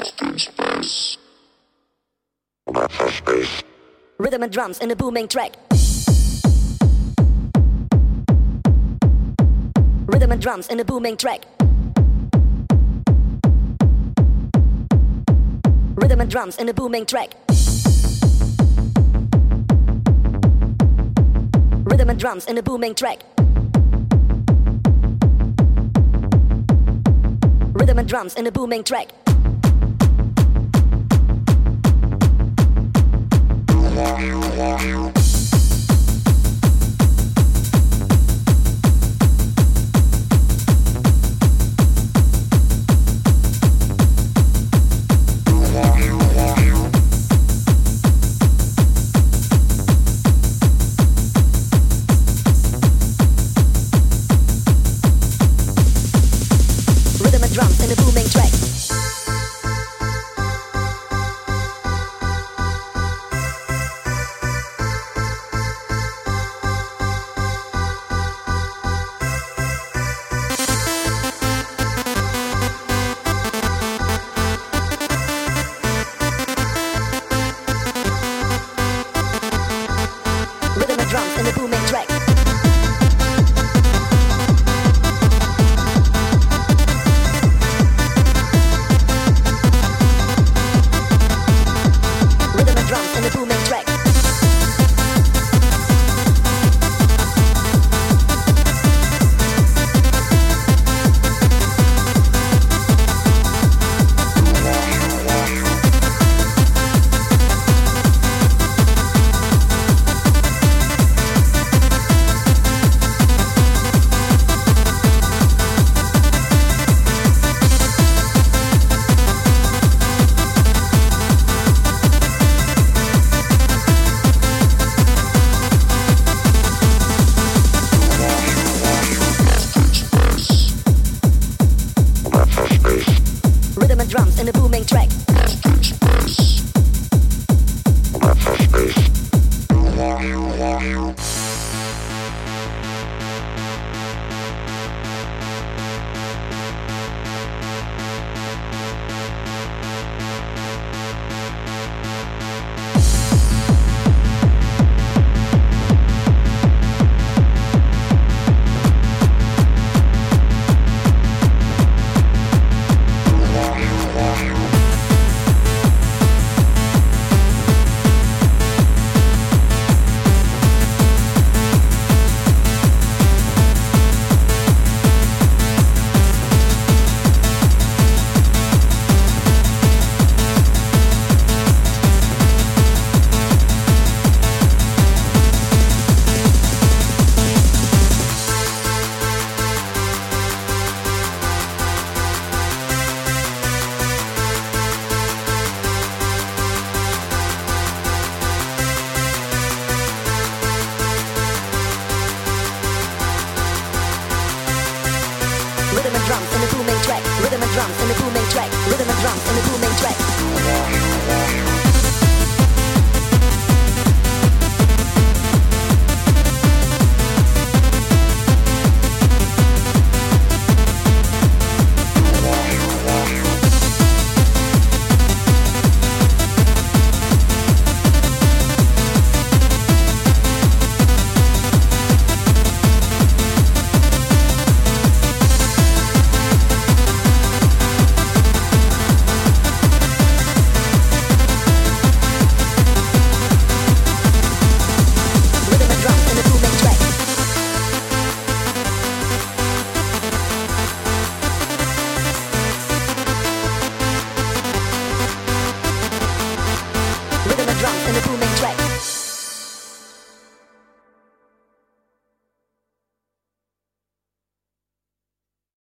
Rhythm and drums in a booming track. Rhythm and drums in a booming track. Rhythm and drums in a booming track. Rhythm and drums in a booming track. Rhythm and drums in a booming track. Rhythm and drums in a booming track. Rhythm and drums in a booming track. Rhythm and drums in a booming track. Rhythm and drums in a booming track. Rhythm and drums in a booming track. Rhythm and drums in a booming track. Rhythm and drums in a booming track.